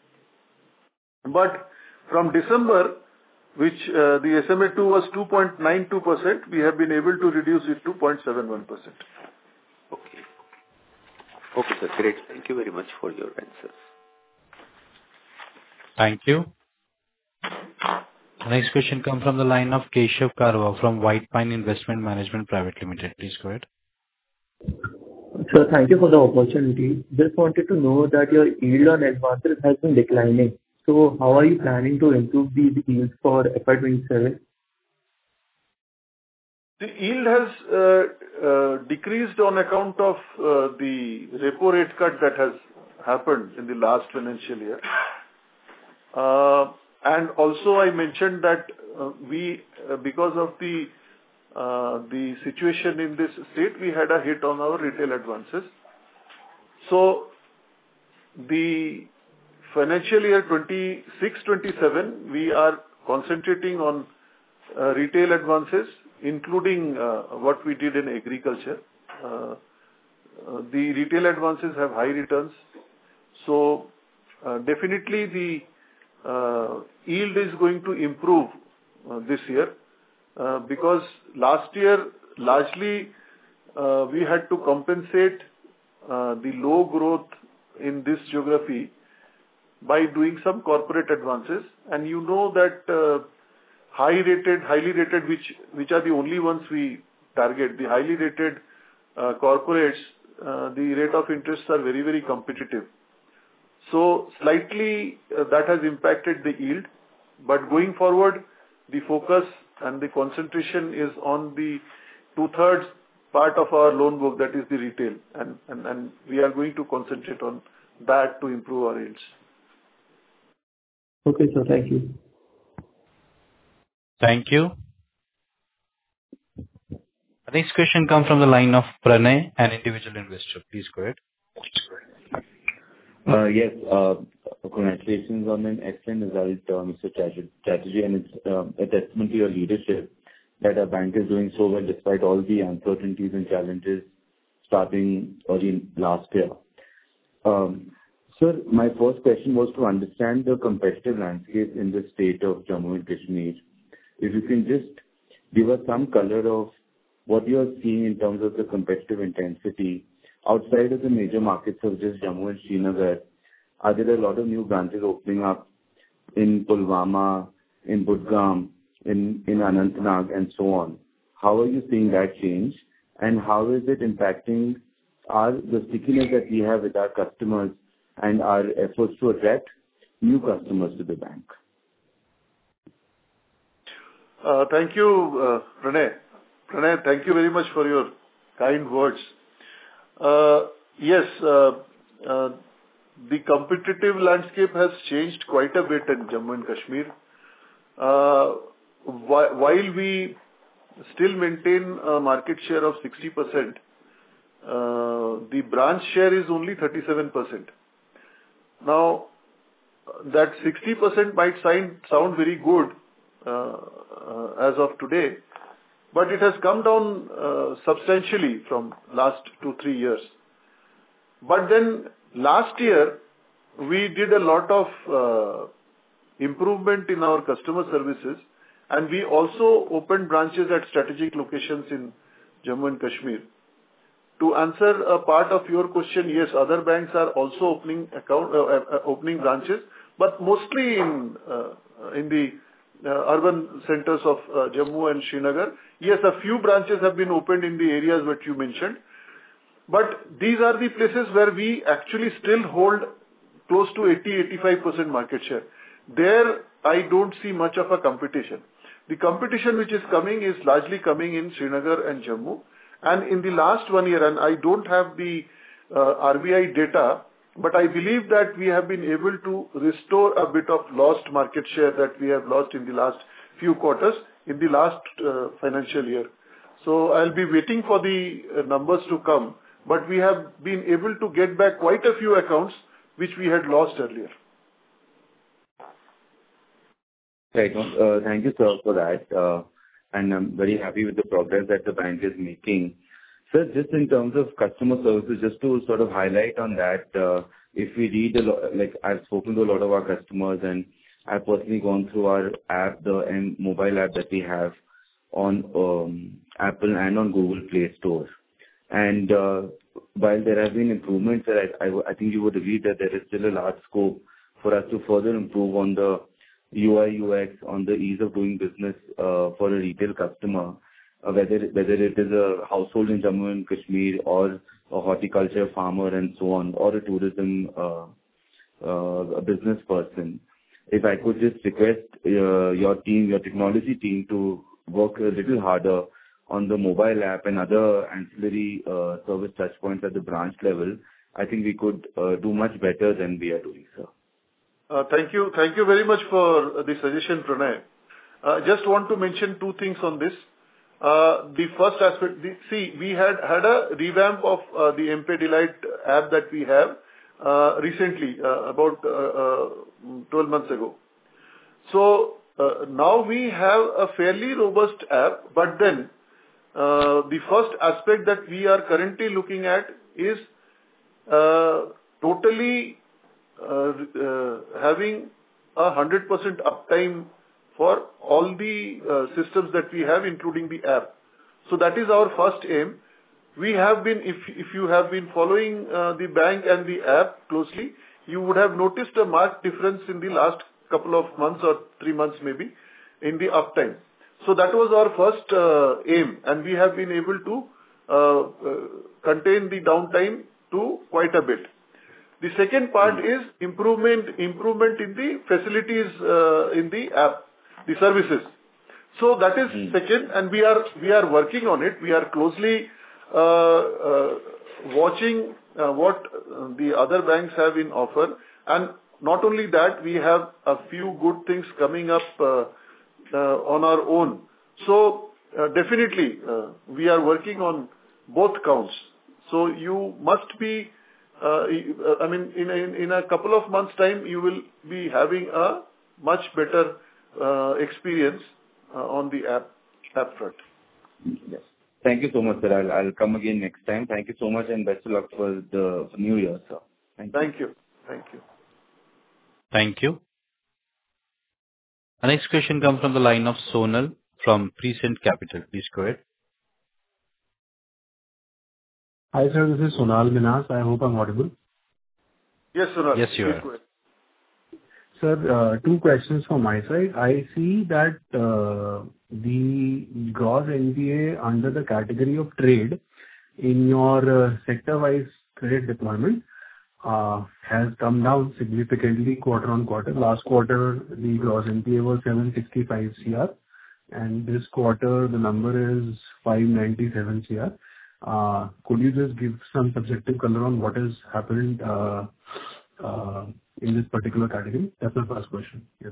But from December, which uh, the S M A two was two point nine two percent, we have been able to reduce it to zero point seven one percent. Okay. Okay, sir. Great. Thank you very much for your answers. Thank you. The next question comes from the line of Keshav Karwa from White Pine Investment Management Private Limited. Please go ahead. Sir, thank you for the opportunity. Just wanted to know that your yield on advances has been declining. So how are you planning to improve these yields for F Y twenty-seven? The yield has uh, uh, decreased on account of uh, the repo rate cut that has happened in the last financial year. Uh, and also I mentioned that uh, we, uh, because of the uh, the situation in this state, we had a hit on our retail advances. So the financial year twenty-six twenty-seven, we are concentrating on uh, retail advances, including uh, what we did in agriculture. Uh, uh, the retail advances have high returns. So uh, definitely the uh, yield is going to improve uh, this year uh, because last year largely uh, we had to compensate uh, the low growth in this geography by doing some corporate advances. And you know that uh, high rated, highly rated, which which are the only ones we target, the highly rated uh, corporates, uh, the rate of interest are very, very competitive. So slightly uh, that has impacted the yield, but going forward, the focus and the concentration is on the two-thirds part of our loan book, that is the retail, and, and, and we are going to concentrate on that to improve our yields. Okay, sir. Thank you. Thank you. The next question comes from the line of Pranay, an individual investor. Please go ahead. Uh, yes, uh, congratulations on an excellent result, uh, Mister Chatterjee, and it's uh, a testament to your leadership that our bank is doing so well despite all the uncertainties and challenges starting early last year. Um, sir, my first question was to understand the competitive landscape in the state of Jammu and Kashmir. If you can just give us some color of what you are seeing in terms of the competitive intensity outside of the major markets of just Jammu and Srinagar. Are there a lot of new branches opening up in Pulwama, in Budgam, in, in Anantnag, and so on? How are you seeing that change? And how is it impacting our, the stickiness that we have with our customers and our efforts to attract new customers to the bank? Uh, thank you, uh, Pranay. Pranay, thank you very much for your kind words. Uh, yes, uh, uh, the competitive landscape has changed quite a bit in Jammu and Kashmir. Uh, wh- while we still maintain a market share of sixty percent, uh, the branch share is only thirty-seven percent. Now, that sixty percent might sound, sound very good uh, uh, as of today, but it has come down uh, substantially from last two, three years. But then last year, we did a lot of uh, improvement in our customer services, and we also opened branches at strategic locations in Jammu and Kashmir. To answer a part of your question, yes, other banks are also opening account, uh, uh, opening branches, but mostly in uh, in the uh, urban centers of uh, Jammu and Srinagar. Yes, a few branches have been opened in the areas that you mentioned, but these are the places where we actually still hold close to eighty to eighty-five percent market share. There, I don't see much of a competition. The competition which is coming is largely coming in Srinagar and Jammu. And in the last one year, and I don't have the uh, R B I data, but I believe that we have been able to restore a bit of lost market share that we have lost in the last few quarters in the last uh, financial year. So I'll be waiting for the uh, numbers to come, but we have been able to get back quite a few accounts which we had lost earlier. Right. Uh, thank you, sir, for that. Uh, and I'm very happy with the progress that the bank is making. Sir, just in terms of customer services, just to sort of highlight on that, uh, if we read a lot, like I've spoken to a lot of our customers, and I've personally gone through our app, the and mobile app that we have on um, Apple and on Google Play Store. And uh, while there have been improvements, I, I, I think you would agree that there is still a large scope for us to further improve on the U I U X, on the ease of doing business uh, for a retail customer, uh, whether whether it is a household in Jammu and Kashmir or a horticulture farmer and so on, or a tourism uh, uh, a business person. if I could just request uh, your team, your technology team, to work a little harder on the mobile app and other ancillary uh, service touchpoints at the branch level, I think we could uh, do much better than we are doing, sir. Uh, thank you. Thank you very much for the suggestion, Pranay. I uh, just want to mention two things on this. Uh, the first aspect, the, see, we had had a revamp of uh, the M-Pay Delight app that we have uh, recently, uh, about uh, uh, twelve months ago. So uh, now we have a fairly robust app, but then uh, the first aspect that we are currently looking at is uh, totally uh, uh, having a one hundred percent uptime for all the uh, systems that we have, including the app. So that is our first aim. We have been, if if you have been following uh, the bank and the app closely, you would have noticed a marked difference in the last couple of months or three months maybe in the uptime. So that was our first uh, aim, and we have been able to uh, uh, contain the downtime to quite a bit. The second part is improvement improvement in the facilities uh, in the app, the services. So that is mm. second, and we are we are working on it. We are closely uh, uh, watching uh, what the other banks have in offer, and not only that, we have a few good things coming up uh, uh, on our own. So uh, definitely, uh, we are working on both counts. So you must be. Uh, I mean, in a, in a couple of months' time, you will be having a much better uh, experience uh, on the app app front. Yes. Thank you so much, sir. I'll, I'll come again next time. Thank you so much, and best of luck for the new year, sir. Thank you. Thank you. Thank you. Thank you. Our next question comes from the line of Sonal from Prescient Capital. Please go ahead. Hi, sir. This is Sonal Minas. I hope I'm audible. Yes, Sonal. Yes, you are. Sir, uh, two questions from my side. I see that uh, the gross N P A under the category of trade in your uh, sector-wise credit deployment uh, has come down significantly quarter on quarter. Last quarter, the gross N P A was seven sixty-five crore, and this quarter the number is five ninety-seven crore. Uh, could you just give some subjective color on what has happened uh, uh, in this particular category? That's my first question. Yeah.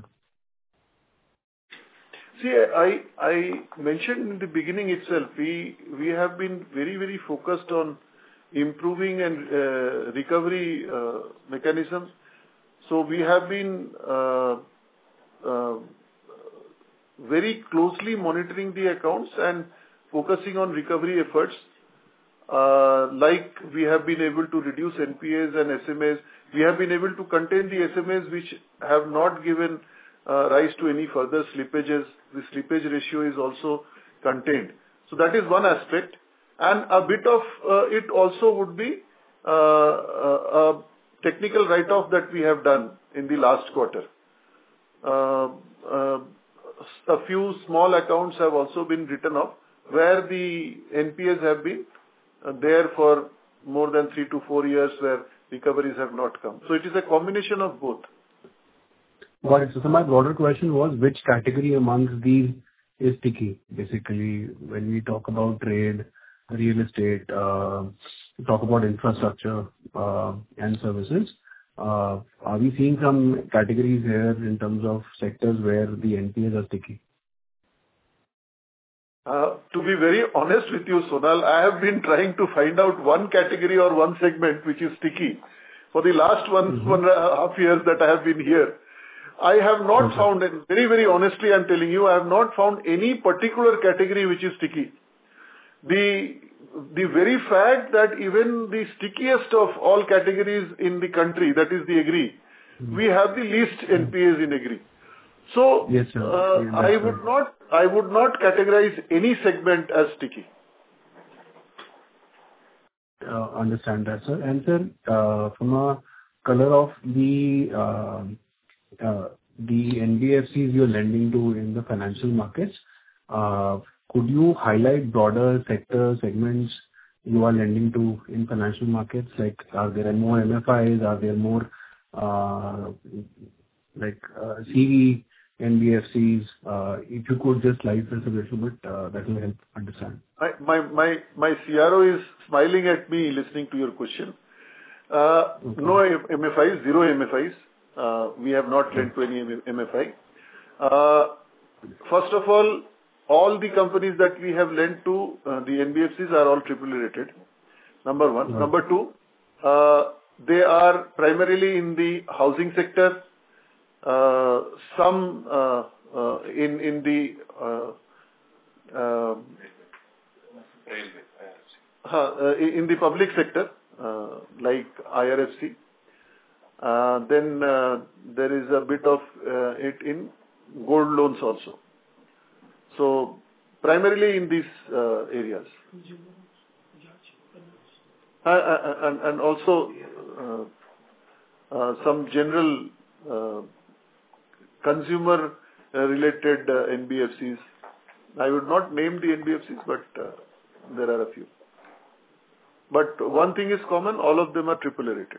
See, I I mentioned in the beginning itself, we we have been very very focused on improving and uh, recovery uh, mechanisms. So we have been uh, uh, very closely monitoring the accounts and focusing on recovery efforts. Uh, like we have been able to reduce N P As and S M As. We have been able to contain the S M As which have not given uh, rise to any further slippages. The slippage ratio is also contained. So that is one aspect. And a bit of uh, it also would be uh, a, a technical write-off that we have done in the last quarter. Uh, uh, a few small accounts have also been written off where the N P As have been Uh, there for more than three to four years where recoveries have not come. So it is a combination of both. Got it. So my broader question was, which category amongst these is sticky? Basically, when we talk about trade, real estate, uh, talk about infrastructure uh, and services, uh, are we seeing some categories here in terms of sectors where the N P As are sticky? Uh, to be very honest with you, Sonal, I have been trying to find out one category or one segment which is sticky for the last one, mm-hmm. one and a half years that I have been here. I have not okay. found, and very, very honestly I'm telling you, I have not found any particular category which is sticky. The, the very fact that even the stickiest of all categories in the country, that is the agri, mm-hmm. we have the least N P As in agri. So, yes, sir. Uh, yes, I would sir. not, I would not categorize any segment as sticky. Uh, understand that, sir. And sir, uh, from a color of the uh, uh, the N B F Cs you're lending to in the financial markets, uh, could you highlight broader sector segments you are lending to in financial markets? Like, are there more M F Is? Are there more uh, like uh, C V, N B F Cs. Uh, If you could just light this a little bit, uh, that will help understand. My my my my C R O is smiling at me listening to your question. Uh, Okay. No M F Is, zero M F Is. Uh, We have not lent to any M F I. Uh, First of all, all the companies that we have lent to, uh, the N B F Cs are all triple A rated, number one. Right. Number two, uh, they are primarily in the housing sector, uh, some uh, uh, in in the uh, um, Railway, I R F C. huh, uh, in the public sector, uh, like I R F C. Uh, Then uh, there is a bit of uh, it in gold loans also. So primarily in these uh, areas. Uh, uh, And and also uh, uh, some general uh, consumer uh, related uh, N B F Cs. I would not name the N B F Cs, but uh, there are a few. But one thing is common, all of them are triple A rated.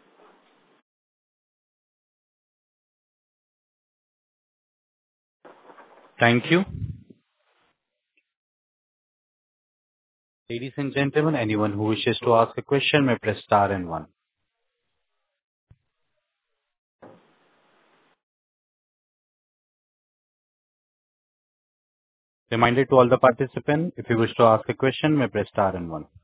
Thank you. Ladies and gentlemen, anyone who wishes to ask a question may press star and one. Reminder to all the participants, if you wish to ask a question, may press star and one.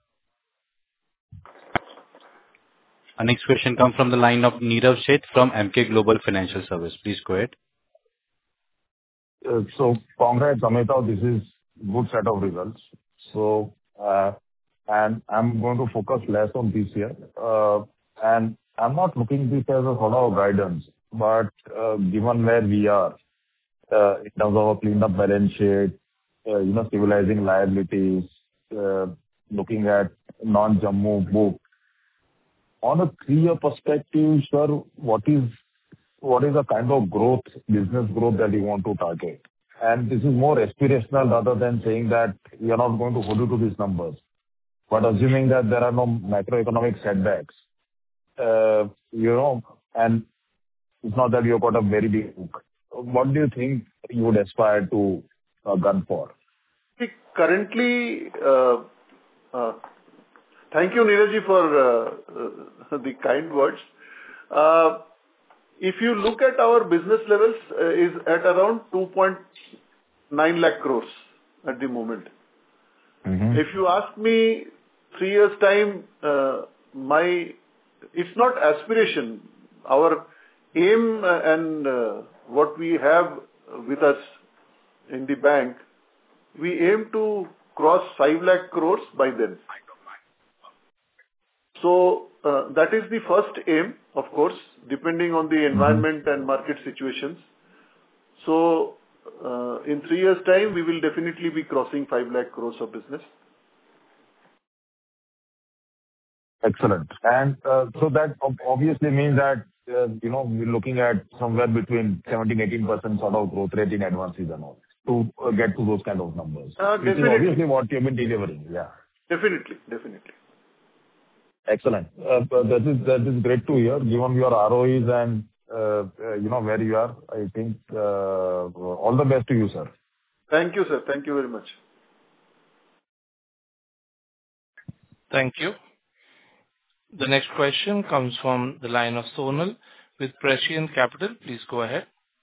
Our next question comes from the line of Nirav Sheth from Emkay Global Financial Services. Please go ahead. Uh, So congrats, Amita. This is good set of results. So, uh, and I'm going to focus less on this year. Uh, And I'm not looking this as a sort of guidance, but, uh, given where we are, uh, in terms of a cleaned up balance sheet, uh, you know, stabilizing liabilities, uh, looking at non-Jammu book. On a three-year perspective, sir, what is what is the kind of growth, business growth that you want to target? And this is more aspirational rather than saying that we are not going to hold you to these numbers. But assuming that there are no macroeconomic setbacks, uh, you know, and it's not that you've got a very big book, what do you think you would aspire to uh, gun for? See, currently, uh, uh, thank you, Neeraj, for uh, uh, the kind words. Uh, If you look at our business levels, uh, is at around two point nine lakh crores at the moment. Mm-hmm. If you ask me three years' time, uh, my it's not aspiration. Our aim uh, and uh, what we have with us in the bank, we aim to cross five lakh crores by then. So uh, that is the first aim, of course, depending on the environment and market situations. So uh, in three years' time, we will definitely be crossing five lakh crores of business. Excellent. And uh, so that ob- obviously means that, uh, you know, we're looking at somewhere between seventeen to eighteen percent sort of growth rate in advances and all to uh, get to those kind of numbers. Uh, Which is definitely. obviously what you've been delivering. Yeah. Definitely, definitely. Excellent. Uh, but That is that is great to hear. Given your R O Es and, uh, uh, you know, where you are, I think, uh, all the best to you, sir. Thank you, sir. Thank you very much. Thank you. The next question comes from the line of Sonal with Prescient Capital. Please go ahead.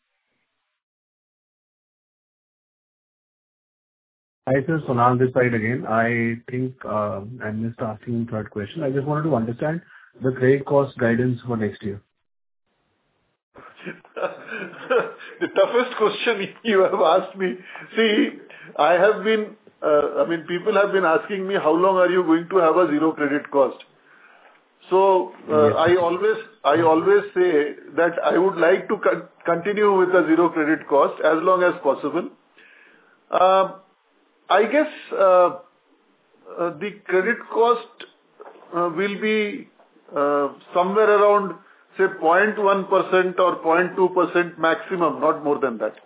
Hi, sir. Sonal this side again. I think uh, I missed asking the third question. I just wanted to understand the credit cost guidance for next year. The toughest question you have asked me. See, I have been, uh, I mean, people have been asking me, how long are you going to have a zero credit cost? So, uh, Yes. I always, I always say that I would like to con- continue with a zero credit cost as long as possible. Uh, I guess, uh, uh, the credit cost uh, will be uh, somewhere around, say, zero point one percent or zero point two percent maximum, not more than that.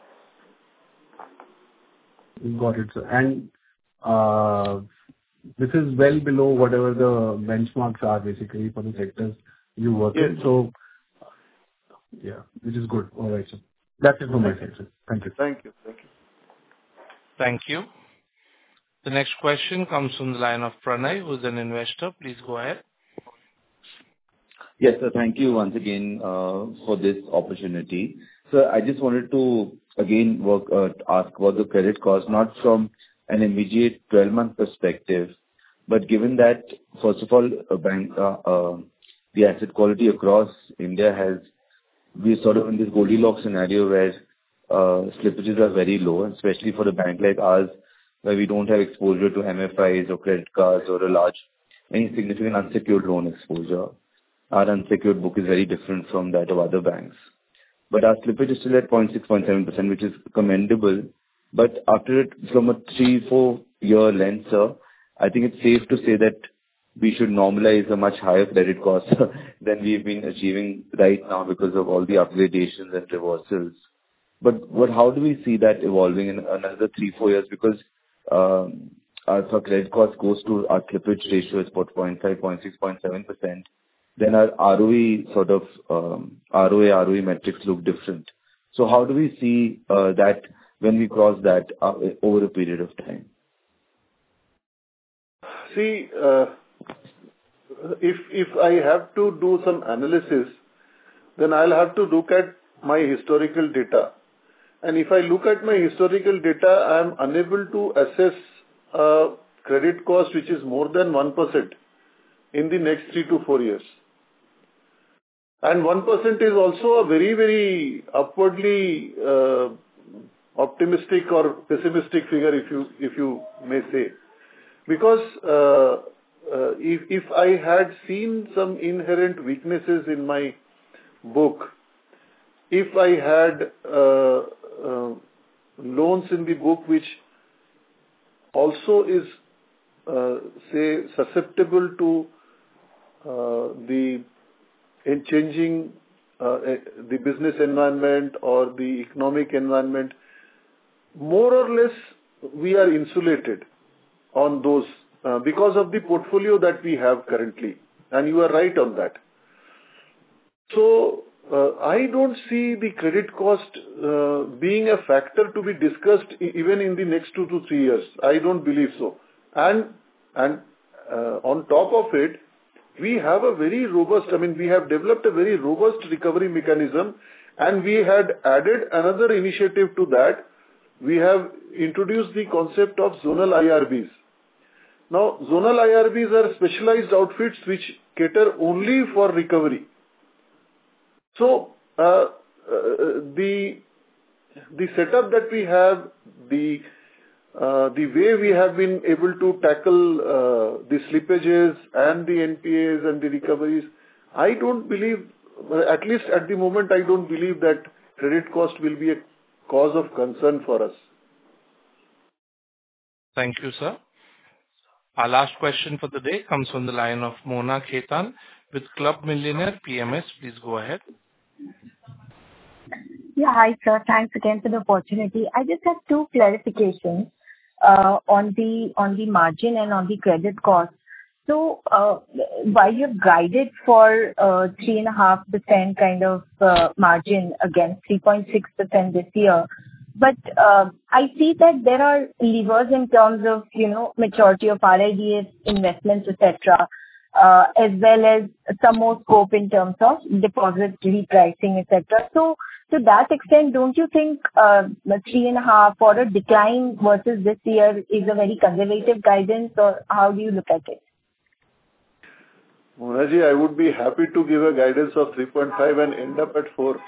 Got it, sir. And uh, this is well below whatever the benchmarks are basically for the sectors you work Yes. in. So Yeah, which is good. All right, sir. That's it from my side, sir. Thank you. Thank you. Thank you. Thank you. The next question comes from the line of Pranay, who's an investor. Please go ahead. Yes, sir. Thank you once again uh, for this opportunity. Sir, I just wanted to again work, uh, ask about the credit cost, not from an immediate twelve-month perspective, but given that, first of all, a bank, uh, uh, the asset quality across India has, we're sort of in this Goldilocks scenario where uh, slippages are very low, especially for a bank like ours, where we don't have exposure to M F Is or credit cards or a large, any significant unsecured loan exposure. Our unsecured book is very different from that of other banks. But our slippage is still at zero point six, zero point seven percent, which is commendable. But after it, from a three, four-year lens, sir, I think it's safe to say that we should normalize a much higher credit cost than we've been achieving right now because of all the upgradations and reversals. But what, how do we see that evolving in another three, four years? Because um, our credit cost goes to our slippage ratio is about zero point five, zero point six, zero point seven percent. Then our R O E sort of um, R O A, R O E metrics look different. So how do we see uh, that when we cross that uh, over a period of time? See, uh, if if I have to do some analysis, then I'll have to look at my historical data. And if I look at my historical data, I am unable to assess a credit cost which is more than one percent in the next three to four years. And one percent is also a very, very upwardly uh, optimistic or pessimistic figure, if you if you may say. Because uh, uh, if, if I had seen some inherent weaknesses in my book, if I had uh, uh, loans in the book which also is, uh, say, susceptible to uh, the in changing uh, the business environment or the economic environment, more or less we are insulated on those uh, because of the portfolio that we have currently. And you are right on that. So, uh, I don't see the credit cost uh, being a factor to be discussed even in the next two to three years. I don't believe so. And, and uh, on top of it, we have a very robust, I mean, we have developed a very robust recovery mechanism, and we had added another initiative to that. We have introduced the concept of zonal I R Bs. Now, zonal I R Bs are specialized outfits which cater only for recovery. So, uh, uh, the, the setup that we have, the Uh, the way we have been able to tackle uh, the slippages and the N P As and the recoveries, I don't believe, at least at the moment, I don't believe that credit cost will be a cause of concern for us. Thank you, sir. Our last question for the day comes from the line of Mona Khetan with Club Millionaire P M S. Please go ahead. Yeah, hi, sir. Thanks again for the opportunity. I just have two clarifications uh, on the on the margin and on the credit cost. So, uh, while you've guided for uh, three and a half percent kind of uh, margin against three point six percent this year, but uh, I see that there are levers in terms of, you know, maturity of R I D F investments, et cetera, uh, as well as some more scope in terms of deposit repricing, et cetera. So, to that extent, don't you think uh, the three and a half or a decline versus this year is a very conservative guidance, or how do you look at it? Monaji, I would be happy to give a guidance of three point five and end up at four.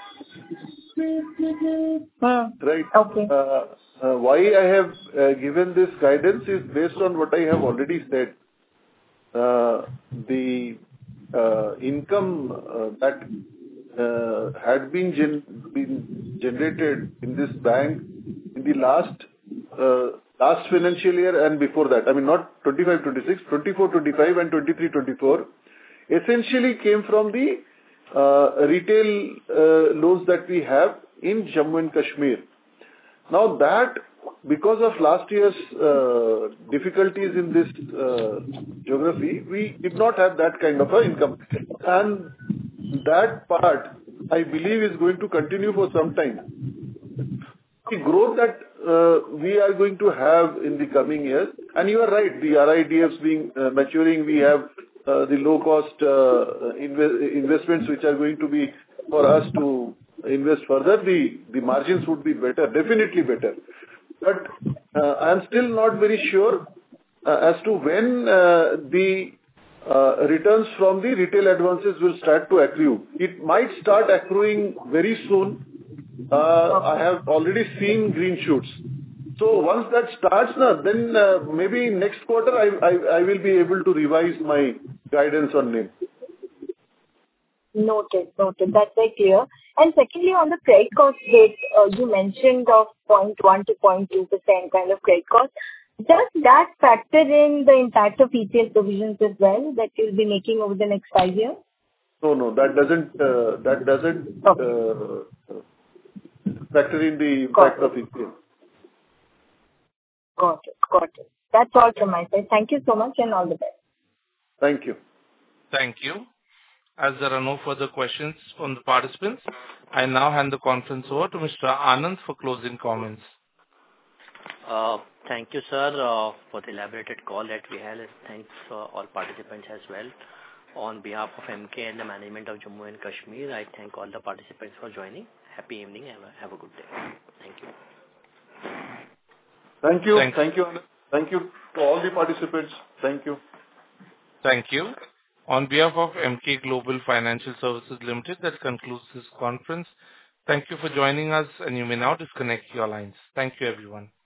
Hmm. Right. Okay. Uh, uh, why I have uh, given this guidance is based on what I have already said. Uh, the uh, income uh, that Uh, had been, gen been generated in this bank in the last uh, last financial year and before that. I mean, not twenty-five twenty-six, twenty-four twenty-five and twenty-three twenty-four, essentially came from the uh, retail uh, loans that we have in Jammu and Kashmir. Now that, because of last year's uh, difficulties in this uh, geography, we did not have that kind of a income. And that part I believe is going to continue for some time. The growth that uh, we are going to have in the coming years, and you are right, the R I D Fs being uh, maturing, we have uh, the low-cost uh, inve- investments which are going to be for us to invest further. The, the margins would be better, definitely better. But uh, I am still not very sure uh, as to when uh, the uh, returns from the retail advances will start to accrue. It might start accruing very soon. Uh, I have already seen green shoots. So once that starts, na, then uh, maybe next quarter I, I, I will be able to revise my guidance on N I M. Noted, noted. That's very clear. And secondly, on the credit cost rate, uh, you mentioned of zero point one to zero point two percent kind of credit cost. Does that factor in the impact of E C L provisions as well that you'll be making over the next five years? No, no, that doesn't, uh, that doesn't uh, factor in the impact of E C L. Got it, got it. That's all from my side. Thank you so much and all the best. Thank you. Thank you. As there are no further questions from the participants, I now hand the conference over to Mister Anand for closing comments. Uh, thank you, sir, uh, for the elaborated call that we had. Thanks uh, all participants as well. On behalf of M K and the management of Jammu and Kashmir, I thank all the participants for joining. Happy evening and have a good day. Thank you. Thank you. Thanks. Thank you. Thank you to all the participants. Thank you. Thank you. On behalf of M K Global Financial Services Limited, that concludes this conference. Thank you for joining us, and you may now disconnect your lines. Thank you, everyone.